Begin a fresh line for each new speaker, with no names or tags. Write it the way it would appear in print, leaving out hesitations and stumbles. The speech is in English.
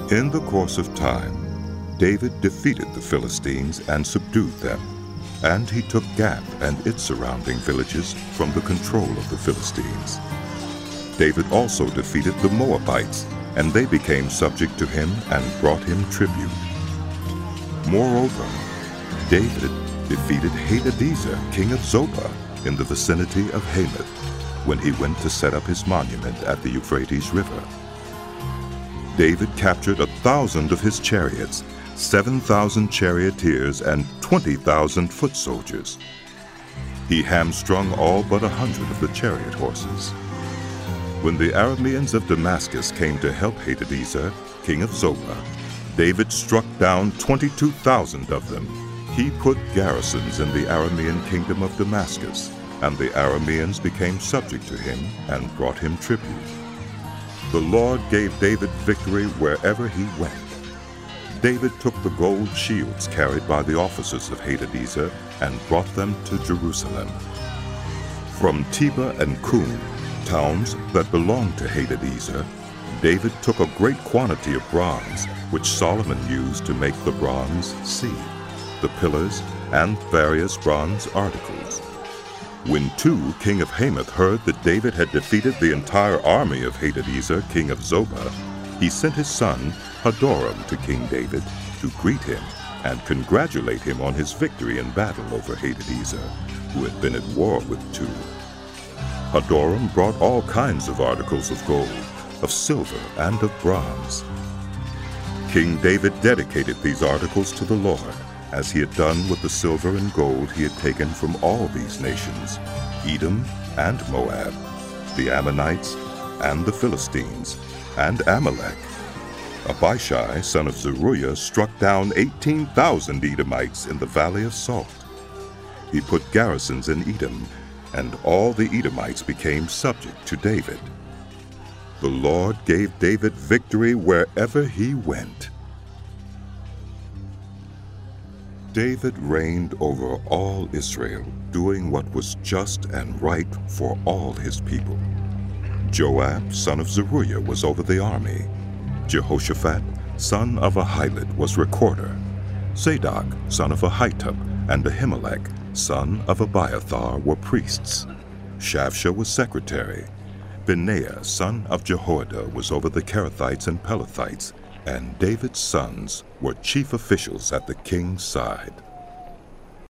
In the course of time, David defeated the Philistines and subdued them, and he took Gath and its surrounding villages from the control of the Philistines. David also defeated the Moabites, and they became subject to him and brought him tribute. Moreover, David defeated Hadadezer, king of Zobah, in the vicinity of Hamath, when he went to set up his monument at the Euphrates River. David captured 1,000 of his chariots, 7,000 charioteers, and 20,000 foot soldiers. He hamstrung all but 100 of the chariot horses. When the Arameans of Damascus came to help Hadadezer, king of Zobah, David struck down 22,000 of them. He put garrisons in the Aramean kingdom of Damascus, and the Arameans became subject to him and brought him tribute. The Lord gave David victory wherever he went. David took the gold shields carried by the officers of Hadadezer and brought them to Jerusalem. From Tebah and Kun, towns that belonged to Hadadezer, David took a great quantity of bronze, which Solomon used to make the bronze sea, the pillars, and various bronze articles. When Tu, king of Hamath, heard that David had defeated the entire army of Hadadezer, king of Zobah, he sent his son Hadoram to King David to greet him and congratulate him on his victory in battle over Hadadezer, who had been at war with Tu. Hadoram brought all kinds of articles of gold, of silver, and of bronze. King David dedicated these articles to the Lord, as he had done with the silver and gold he had taken from all these nations, Edom and Moab, the Ammonites and the Philistines, and Amalek. Abishai, son of Zeruiah, struck down 18,000 Edomites in the valley of Salt. He put garrisons in Edom, and all the Edomites became subject to David. The Lord gave David victory wherever he went. David reigned over all Israel, doing what was just and right for all his people. Joab, son of Zeruiah, was over the army. Jehoshaphat, son of Ahilud, was recorder. Zadok, son of Ahitub, and Ahimelech, son of Abiathar, were priests. Shavsha was secretary. Benaiah, son of Jehoiada, was over the Kerethites and Pelethites, and David's sons were chief officials at the king's side.